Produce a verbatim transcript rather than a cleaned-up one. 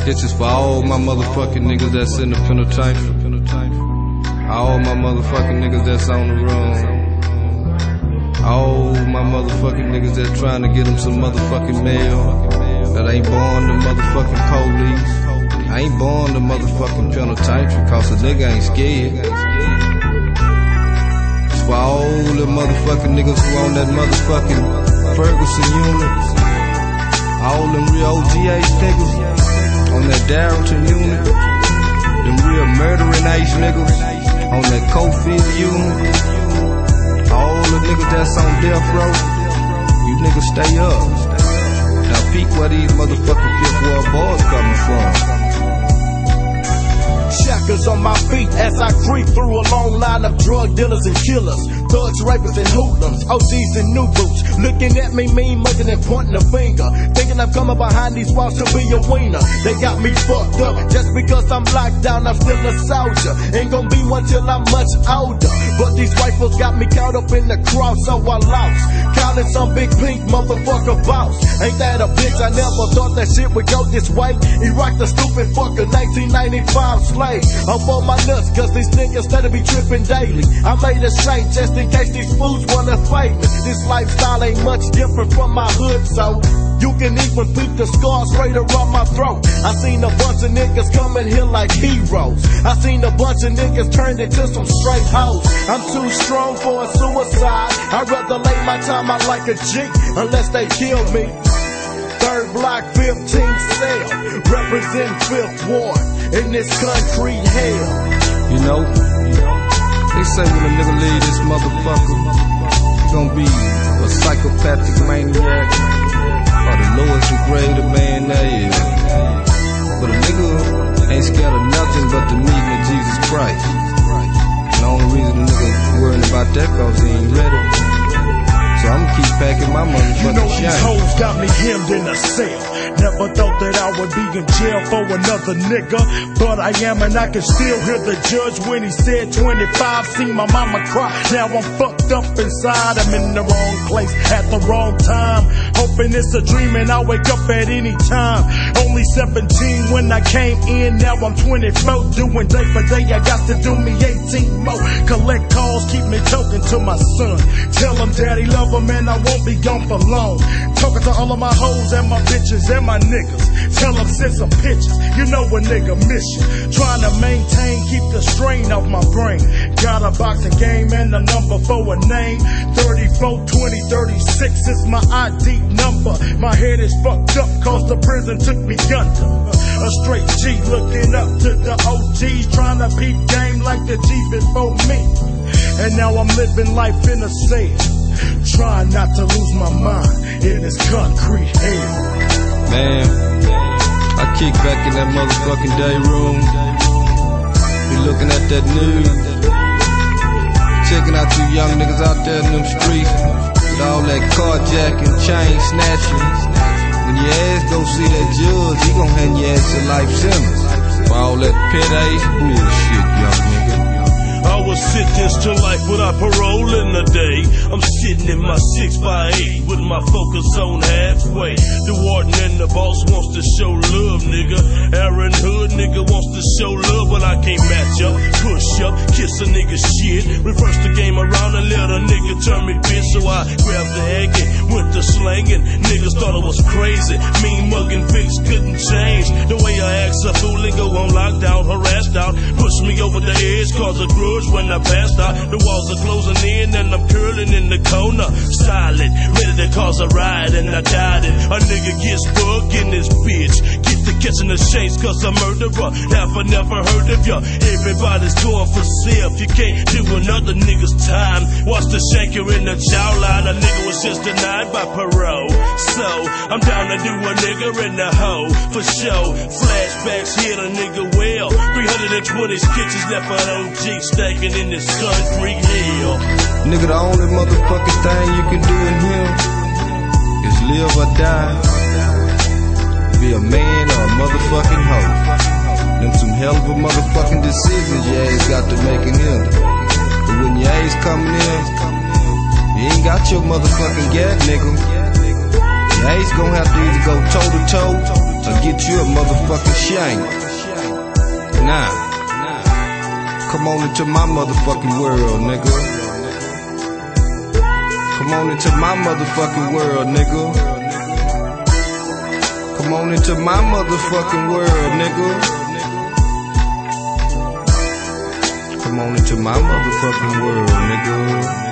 This is for all my motherfucking niggas that's in the penitentiary. All my motherfucking niggas that's on the run. All my motherfucking niggas that's trying to get them some motherfucking mail. That ain't born the motherfucking police. I ain't born the motherfucking penitentiary, cause a nigga ain't scared. It's for all the motherfucking niggas who on that motherfucking Ferguson unit. All them real O G H niggas on that Darrington unit. Them real murdering ace niggas on that Cofield unit. All the niggas that's on death row, you niggas stay up. Now peek where these motherfucking Fifth Ward boys coming from. Shackles on my feet as I creep through a long line of drug dealers and killers, thugs, rapists, and hoodlums, O Gs and new boots, looking at me mean, mugging and pointing a finger, thinking I'm coming behind these walls to be a wiener. They got me fucked up just because I'm locked down. I'm still a soldier, ain't gonna be one till I'm much older. But these white folks got me caught up in the cross, so I lost. Counting some big pink motherfucker boss. Ain't that a bitch? I never thought that shit would go this way. Iraq the stupid fucker, nineteen ninety-five slave. I'm on my nuts, cause these niggas let it be tripping daily. I made a shake just in case these fools wanna fight me. This lifestyle ain't much different from my hood, so you can even peep the scars straight around my throat. I seen a bunch of niggas coming here like heroes. I seen a bunch of niggas turned into some straight hoes. I'm too strong for a suicide. I'd rather lay my time out like a G unless they kill me. Third block, fifteenth cell, represent Fifth Ward in this concrete hell. You know, they say when a nigga leave this motherfucker, he gon' be a psychopathic maniac or the lowest grade of man there is. But a nigga ain't scared of nothing but the meeting of Jesus Christ. And the only reason a nigga worrying about that cause he ain't ready. So I'ma keep packing my motherfucking You know shine. these hoes got me hemmed in a cell. Never thought that I would be in jail for another nigga, but I am, and I can still hear the judge when he said twenty-five. Seen my mama cry, now I'm fucked up inside. I'm in the wrong place at the wrong time, hoping it's a dream and I'll wake up at any time. Only seventeen when I came in, now I'm twenty-four. Doing day for day, I got to do me eighteen more. Collect calls, keep me talking to my son. Tell him daddy love him and I won't be gone for long. Talking to all of my hoes and my bitches and my niggas. Tell them send some pictures, you know a nigga mission. Trying to maintain, keep the strain off my brain. Got a boxing game and a number for a name. thirty-four, twenty, thirty-six is my I D number. My head is fucked up cause the prison took me under. A straight G looking up to the O Gs, trying to peep game like the G before me. And now I'm living life in a cell, trying not to lose my mind in this concrete hell. Man, I kick back in that motherfucking day room, be looking at that news, checking out you young niggas out there in them streets with all that carjacking, chain snatching. When your ass go see that judge, he gon' hand your ass a life sentence for all that pet ace bullshit, young nigga. I was sentenced to life without parole in a day. I'm sitting in my six by eight with my focus on halfway. The warden and the boss wants to show love, nigga. Aaron Hood, nigga, wants to show love, but I can't match up, push up, kiss a nigga shit. Reverse the game around and let a nigga turn me bitch. So I grabbed the egg and went to slanging. Niggas thought it was crazy. Mean mugging Vicks couldn't change the way I act a fool and go on lockdown, harassed out, push me over the edge, cause a grudge. When I passed out, the walls are closing in and I'm curling in the corner, silent, ready to cause a riot, and I died it. A nigga gets bugged in this bitch, get to catching the shakes cause a murderer. Never, never heard of ya. Everybody's going for self, you can't do another nigga's time. Watch the shanker in the jawline, a nigga was just denied by parole. So, I'm down to do a nigga in the hole, for show. Flashbacks hit a nigga well, three hundred twenty sketches left for O G stacking in this concrete hell. Nigga, the only motherfucking thing you can do in here is live or die. Be a man or a motherfucking hoe. Them some hell of a motherfucking decisions your ass got to make in here. But when your ass coming in, you ain't got your motherfucking gap, nigga. Your ass gonna have to either go toe to toe or get you a motherfucking shank. Nah, come on into my motherfucking world, nigga. Come on into my motherfucking world, nigga. Come on into my motherfucking world, nigga. Come on into my motherfucking world, nigga.